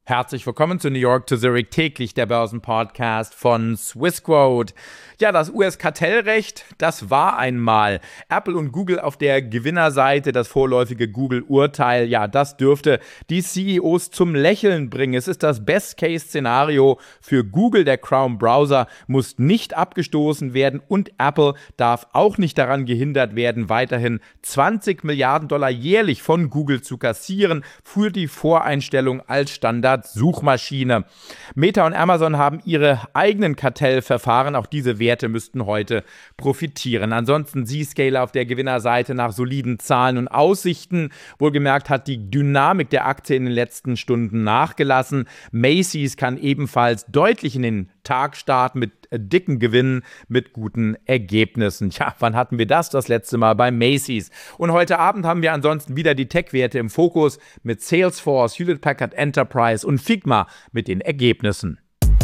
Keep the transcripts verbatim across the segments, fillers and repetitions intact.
Herzlich willkommen zu New York to Zurich, täglich der Börsenpodcast von Swissquote. Ja, das U S-Kartellrecht, das war einmal Apple und Google auf der Gewinnerseite. Das vorläufige Google-Urteil, ja, das dürfte die C E Os zum Lächeln bringen. Es ist das Best-Case-Szenario für Google. Der Chrome-Browser muss nicht abgestoßen werden und Apple darf auch nicht daran gehindert werden, weiterhin zwanzig Milliarden Dollar jährlich von Google zu kassieren für die Voreinstellung als Standard-Suchmaschine. Meta und Amazon haben ihre eigenen Kartellverfahren. Auch diese Werte müssten heute profitieren. Ansonsten Zscaler auf der Gewinnerseite nach soliden Zahlen und Aussichten. Wohlgemerkt hat die Dynamik der Aktie in den letzten Stunden nachgelassen. Macy's kann ebenfalls deutlich in den Tag starten mit dicken Gewinnen, mit guten Ergebnissen. Ja, wann hatten wir das das letzte Mal bei Macy's? Und heute Abend haben wir ansonsten wieder die Tech-Werte im Fokus mit Salesforce, Hewlett Packard Enterprise und Figma mit den Ergebnissen.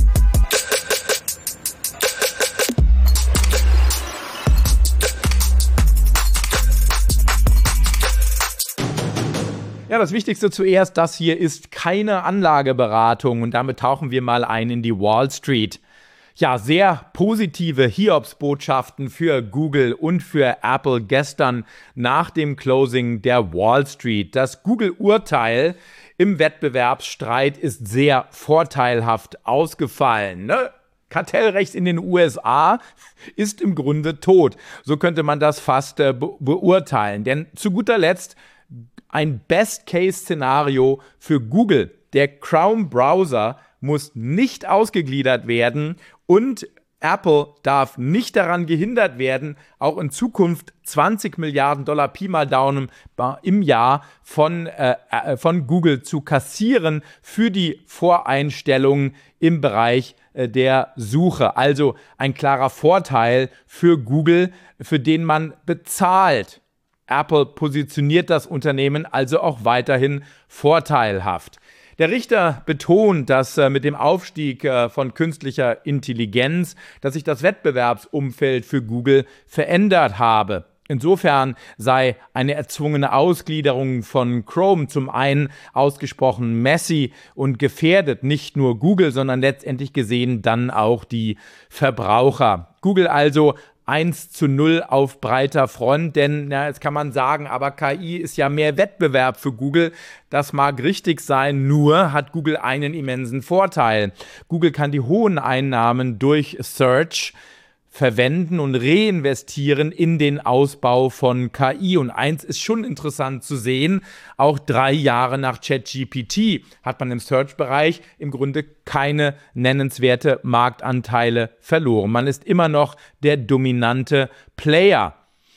Ja, das Wichtigste zuerst, das hier ist keine Anlageberatung und damit tauchen wir mal ein in die Wall Street. Ja, sehr positive Hiobsbotschaften für Google und für Apple gestern nach dem Closing der Wall Street. Das Google-Urteil im Wettbewerbsstreit ist sehr vorteilhaft ausgefallen, ne? Kartellrecht in den U S A ist im Grunde tot. So könnte man das fast äh, be- beurteilen. Denn zu guter Letzt ein Best-Case-Szenario für Google. Der Chrome-Browser muss nicht ausgegliedert werden und Apple darf nicht daran gehindert werden, auch in Zukunft zwanzig Milliarden Dollar Pi mal Daumen im Jahr von, äh, von Google zu kassieren für die Voreinstellungen im Bereich äh, der Suche. Also ein klarer Vorteil für Google, für den man bezahlt. Apple positioniert das Unternehmen also auch weiterhin vorteilhaft. Der Richter betont, dass äh, mit dem Aufstieg äh, von künstlicher Intelligenz, dass sich das Wettbewerbsumfeld für Google verändert habe. Insofern sei eine erzwungene Ausgliederung von Chrome zum einen ausgesprochen messy und gefährdet nicht nur Google, sondern letztendlich gesehen dann auch die Verbraucher. Google also eins zu null auf breiter Front, denn ja, jetzt kann man sagen, aber K I ist ja mehr Wettbewerb für Google. Das mag richtig sein, nur hat Google einen immensen Vorteil. Google kann die hohen Einnahmen durch Search verwenden und reinvestieren in den Ausbau von K I. Und eins ist schon interessant zu sehen, auch drei Jahre nach ChatGPT hat man im Search-Bereich im Grunde keine nennenswerte Marktanteile verloren. Man ist immer noch der dominante Player.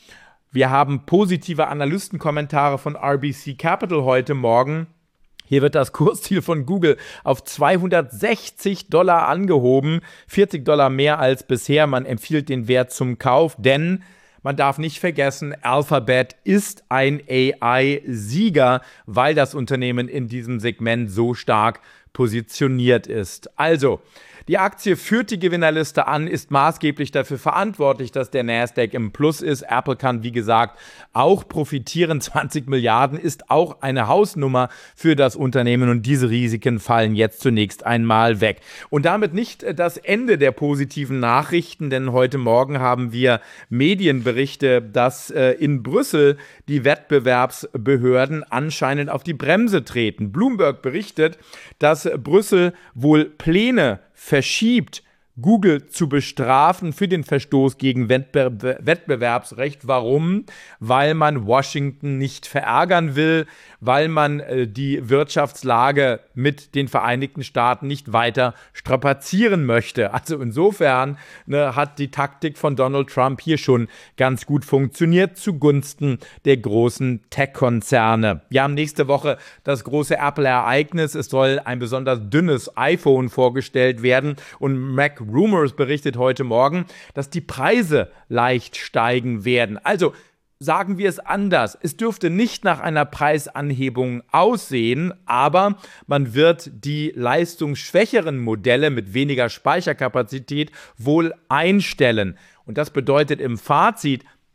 Wir haben positive Analystenkommentare von R B C Capital heute Morgen. Hier wird das Kursziel von Google auf zweihundertsechzig Dollar angehoben, vierzig Dollar mehr als bisher. Man empfiehlt den Wert zum Kauf, denn man darf nicht vergessen, Alphabet ist ein A I-Sieger, weil das Unternehmen in diesem Segment so stark positioniert ist. Also, die Aktie führt die Gewinnerliste an, ist maßgeblich dafür verantwortlich, dass der Nasdaq im Plus ist. Apple kann, wie gesagt, auch profitieren. zwanzig Milliarden ist auch eine Hausnummer für das Unternehmen und diese Risiken fallen jetzt zunächst einmal weg. Und damit nicht das Ende der positiven Nachrichten, denn heute Morgen haben wir Medienberichte, dass äh, in Brüssel die Wettbewerbsbehörden anscheinend auf die Bremse treten. Bloomberg berichtet, dass Brüssel wohl Pläne verschiebt, Google zu bestrafen für den Verstoß gegen Wettbe- Wettbewerbsrecht. Warum? Weil man Washington nicht verärgern will, weil man äh, die Wirtschaftslage mit den Vereinigten Staaten nicht weiter strapazieren möchte. Also insofern ne, hat die Taktik von Donald Trump hier schon ganz gut funktioniert zugunsten der großen Tech-Konzerne. Wir haben nächste Woche das große Apple-Ereignis. Es soll ein besonders dünnes iPhone vorgestellt werden und Mac Rumors berichtet heute Morgen, dass die Preise leicht steigen werden. Also sagen wir es anders. Es dürfte nicht nach einer Preisanhebung aussehen, aber man wird die leistungsschwächeren Modelle mit weniger Speicherkapazität wohl einstellen. Und das bedeutet im Fazit,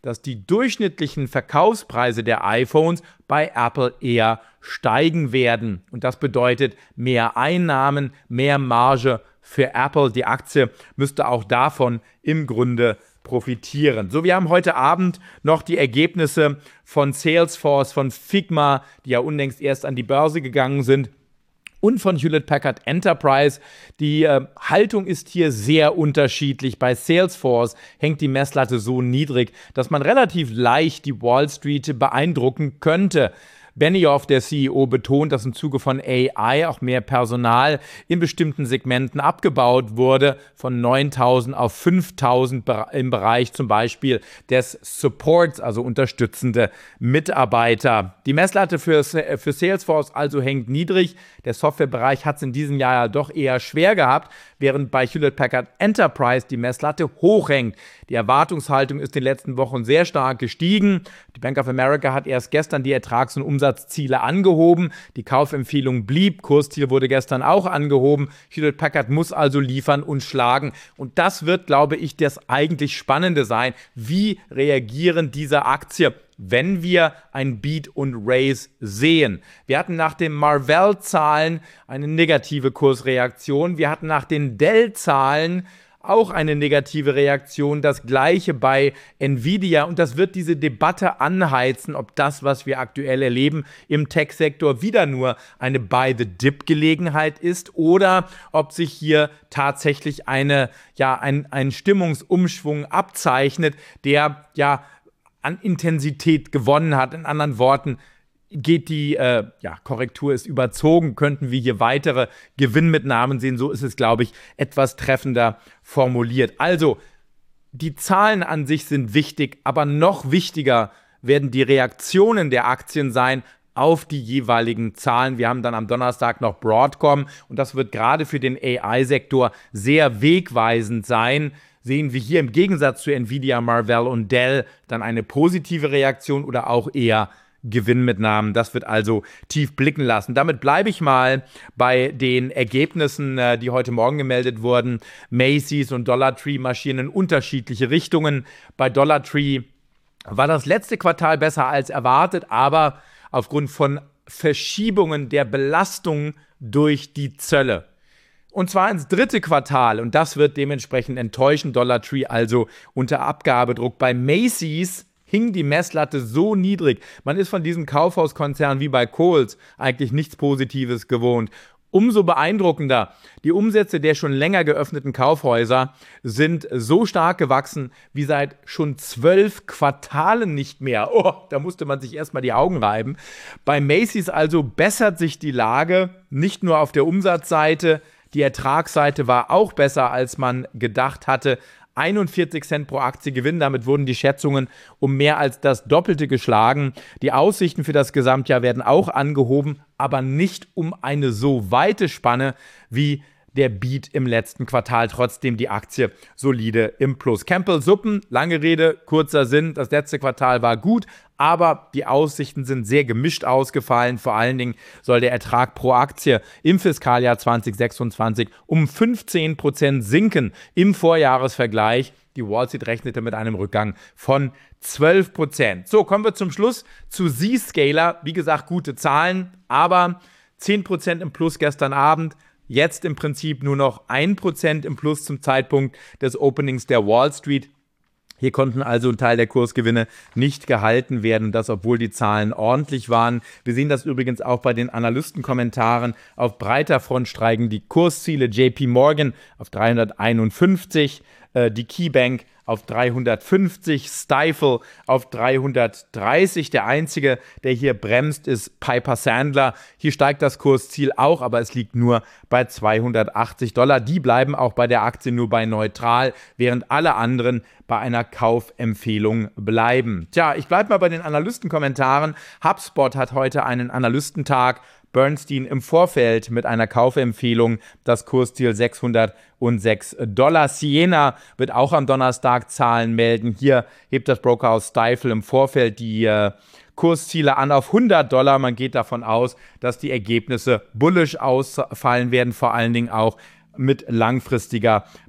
dass die durchschnittlichen Verkaufspreise der iPhones bei Apple eher steigen werden. Und das bedeutet mehr Einnahmen, mehr Marge für Apple. Die Aktie müsste auch davon im Grunde profitieren. So, wir haben heute Abend noch die Ergebnisse von Salesforce, von Figma, die ja unlängst erst an die Börse gegangen sind, und von Hewlett-Packard Enterprise. Die äh, Haltung ist hier sehr unterschiedlich. Bei Salesforce hängt die Messlatte so niedrig, dass man relativ leicht die Wall Street beeindrucken könnte. Benioff, der C E O, betont, dass im Zuge von A I auch mehr Personal in bestimmten Segmenten abgebaut wurde, von neuntausend auf fünftausend im Bereich zum Beispiel des Supports, also unterstützende Mitarbeiter. Die Messlatte für, für Salesforce also hängt niedrig. Der Softwarebereich hat es in diesem Jahr ja doch eher schwer gehabt, während bei Hewlett-Packard Enterprise die Messlatte hoch hängt. Die Erwartungshaltung ist in den letzten Wochen sehr stark gestiegen. Die Bank of America hat erst gestern die Ertrags- und Umsatzziele angehoben. Die Kaufempfehlung blieb. Kursziel wurde gestern auch angehoben. Hewlett-Packard muss also liefern und schlagen. Und das wird, glaube ich, das eigentlich Spannende sein. Wie reagieren diese Aktien, wenn wir ein Beat und Raise sehen? Wir hatten nach den Marvell-Zahlen eine negative Kursreaktion. Wir hatten nach den Dell-Zahlen auch eine negative Reaktion. Das gleiche bei Nvidia. Und das wird diese Debatte anheizen, ob das, was wir aktuell erleben im Tech-Sektor, wieder nur eine Buy-the-Dip-Gelegenheit ist oder ob sich hier tatsächlich eine, ja, ein, ein Stimmungsumschwung abzeichnet, der ja an Intensität gewonnen hat. In anderen Worten, geht die äh, ja, Korrektur ist überzogen, könnten wir hier weitere Gewinnmitnahmen sehen. So ist es, glaube ich, etwas treffender formuliert. Also, die Zahlen an sich sind wichtig, aber noch wichtiger werden die Reaktionen der Aktien sein auf die jeweiligen Zahlen. Wir haben dann am Donnerstag noch Broadcom und das wird gerade für den A I-Sektor sehr wegweisend sein. Sehen wir hier im Gegensatz zu Nvidia, Marvell und Dell dann eine positive Reaktion oder auch eher Gewinnmitnahmen. Das wird also tief blicken lassen. Damit bleibe ich mal bei den Ergebnissen, die heute Morgen gemeldet wurden. Macy's und Dollar Tree marschieren in unterschiedliche Richtungen. Bei Dollar Tree war das letzte Quartal besser als erwartet, aber aufgrund von Verschiebungen der Belastung durch die Zölle. Und zwar ins dritte Quartal. Und das wird dementsprechend enttäuschen. Dollar Tree also unter Abgabedruck. Bei Macy's hing die Messlatte so niedrig. Man ist von diesem Kaufhauskonzern wie bei Kohl's eigentlich nichts Positives gewohnt. Umso beeindruckender, die Umsätze der schon länger geöffneten Kaufhäuser sind so stark gewachsen wie seit schon zwölf Quartalen nicht mehr. Oh, da musste man sich erstmal die Augen reiben. Bei Macy's also bessert sich die Lage, nicht nur auf der Umsatzseite, die Ertragsseite war auch besser, als man gedacht hatte. einundvierzig Cent pro Aktie Gewinn, damit wurden die Schätzungen um mehr als das Doppelte geschlagen. Die Aussichten für das Gesamtjahr werden auch angehoben, aber nicht um eine so weite Spanne wie der Beat im letzten Quartal, trotzdem die Aktie solide im Plus. Campbell Suppen, lange Rede, kurzer Sinn, das letzte Quartal war gut, aber die Aussichten sind sehr gemischt ausgefallen. Vor allen Dingen soll der Ertrag pro Aktie im Fiskaljahr zwanzig sechsundzwanzig um fünfzehn Prozent sinken im Vorjahresvergleich. Die Wall Street rechnete mit einem Rückgang von zwölf Prozent. So, kommen wir zum Schluss zu Zscaler. Wie gesagt, gute Zahlen, aber zehn Prozent im Plus gestern Abend. Jetzt im Prinzip nur noch ein Prozent im Plus zum Zeitpunkt des Openings der Wall Street. Hier konnten also ein Teil der Kursgewinne nicht gehalten werden, das obwohl die Zahlen ordentlich waren. Wir sehen das übrigens auch bei den Analystenkommentaren. Auf breiter Front steigen die Kursziele. J P Morgan auf dreihunderteinundfünfzig, äh, die KeyBank auf dreihundertfünfzig, Stifel auf dreihundertdreißig. Der einzige, der hier bremst, ist Piper Sandler. Hier steigt das Kursziel auch, aber es liegt nur bei zweihundertachtzig Dollar. Die bleiben auch bei der Aktie nur bei neutral, während alle anderen bei einer Kaufempfehlung bleiben. Tja, ich bleibe mal bei den Analystenkommentaren. HubSpot hat heute einen Analystentag. Bernstein im Vorfeld mit einer Kaufempfehlung, das Kursziel sechshundertsechs Dollar. Ciena wird auch am Donnerstag Zahlen melden. Hier hebt das Brokerhaus Stifel im Vorfeld die äh, Kursziele an auf hundert Dollar. Man geht davon aus, dass die Ergebnisse bullish ausfallen werden, vor allen Dingen auch mit langfristiger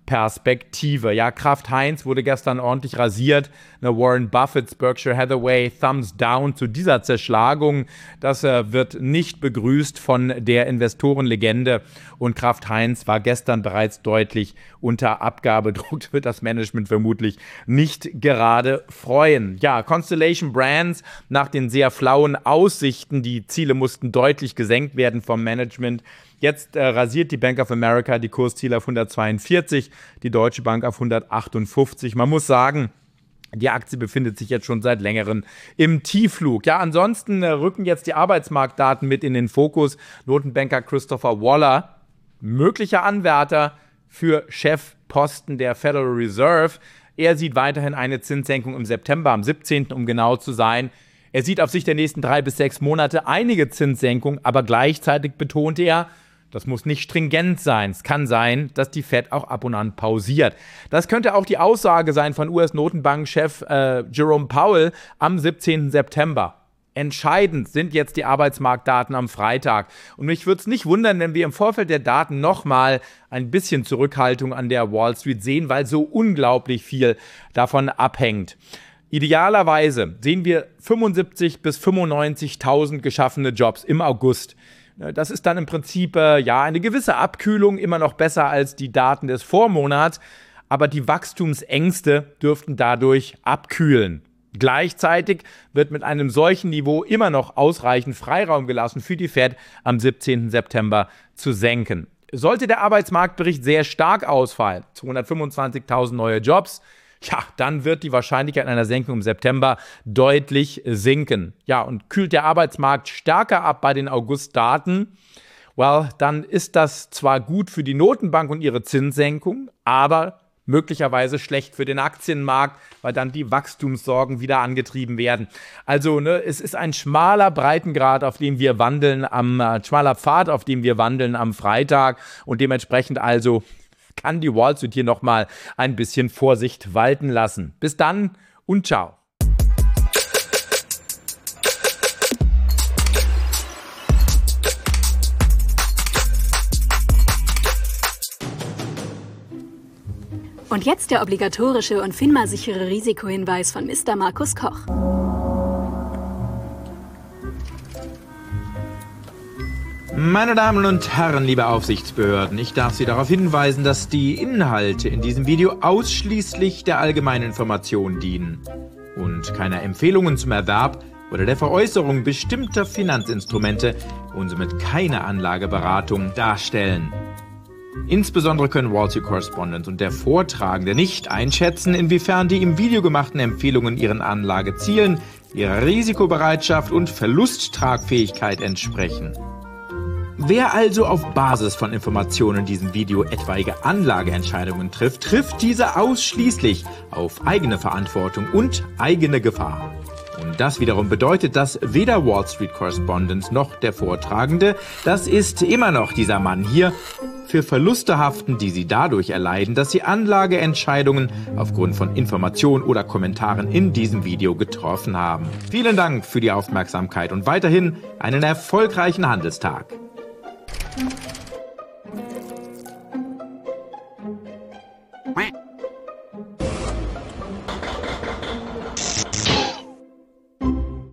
Perspektive. Ja, Kraft Heinz wurde gestern ordentlich rasiert. Ne, Warren Buffetts Berkshire Hathaway, Thumbs down zu dieser Zerschlagung. Das äh, wird nicht begrüßt von der Investorenlegende. Und Kraft Heinz war gestern bereits deutlich unter Abgabedruck. Wird das Management vermutlich nicht gerade freuen. Ja, Constellation Brands nach den sehr flauen Aussichten. Die Ziele mussten deutlich gesenkt werden vom Management. Jetzt äh, rasiert die Bank of America die Kursziele auf hundertzweiundvierzig, die Deutsche Bank auf hundertachtundfünfzig. Man muss sagen, die Aktie befindet sich jetzt schon seit längerem im Tiefflug. Ja, ansonsten äh, rücken jetzt die Arbeitsmarktdaten mit in den Fokus. Notenbanker Christopher Waller, möglicher Anwärter für Chefposten der Federal Reserve. Er sieht weiterhin eine Zinssenkung im September, am siebzehnten um genau zu sein. Er sieht auf Sicht der nächsten drei bis sechs Monate einige Zinssenkungen, aber gleichzeitig betont er, das muss nicht stringent sein. Es kann sein, dass die Fed auch ab und an pausiert. Das könnte auch die Aussage sein von U S-Notenbankchef äh, Jerome Powell am siebzehnten September. Entscheidend sind jetzt die Arbeitsmarktdaten am Freitag. Und mich würde es nicht wundern, wenn wir im Vorfeld der Daten nochmal ein bisschen Zurückhaltung an der Wall Street sehen, weil so unglaublich viel davon abhängt. Idealerweise sehen wir fünfundsiebzig bis fünfundneunzigtausend geschaffene Jobs im August. Das ist dann im Prinzip äh, ja eine gewisse Abkühlung, immer noch besser als die Daten des Vormonats, aber die Wachstumsängste dürften dadurch abkühlen. Gleichzeitig wird mit einem solchen Niveau immer noch ausreichend Freiraum gelassen für die Fed am siebzehnten September zu senken. Sollte der Arbeitsmarktbericht sehr stark ausfallen, zweihundertfünfundzwanzigtausend neue Jobs, ja, dann wird die Wahrscheinlichkeit einer Senkung im September deutlich sinken. Ja, und kühlt der Arbeitsmarkt stärker ab bei den August-Daten, well, dann ist das zwar gut für die Notenbank und ihre Zinssenkung, aber möglicherweise schlecht für den Aktienmarkt, weil dann die Wachstumssorgen wieder angetrieben werden. Also, ne, es ist ein schmaler Breitengrad, auf dem wir wandeln, am äh, schmaler Pfad, auf dem wir wandeln am Freitag und dementsprechend also kann die Wall Street hier nochmal ein bisschen Vorsicht walten lassen. Bis dann und ciao. Und jetzt der obligatorische und FINMA-sichere Risikohinweis von Mister Markus Koch. Meine Damen und Herren, liebe Aufsichtsbehörden, ich darf Sie darauf hinweisen, dass die Inhalte in diesem Video ausschließlich der allgemeinen Information dienen und keine Empfehlungen zum Erwerb oder der Veräußerung bestimmter Finanzinstrumente und somit keine Anlageberatung darstellen. Insbesondere können Wall Street Correspondent und der Vortragende nicht einschätzen, inwiefern die im Video gemachten Empfehlungen ihren Anlagezielen, ihrer Risikobereitschaft und Verlusttragfähigkeit entsprechen. Wer also auf Basis von Informationen in diesem Video etwaige Anlageentscheidungen trifft, trifft diese ausschließlich auf eigene Verantwortung und eigene Gefahr. Und das wiederum bedeutet, dass weder Wall Street Correspondent noch der Vortragende, das ist immer noch dieser Mann hier, für Verluste haften, die sie dadurch erleiden, dass sie Anlageentscheidungen aufgrund von Informationen oder Kommentaren in diesem Video getroffen haben. Vielen Dank für die Aufmerksamkeit und weiterhin einen erfolgreichen Handelstag.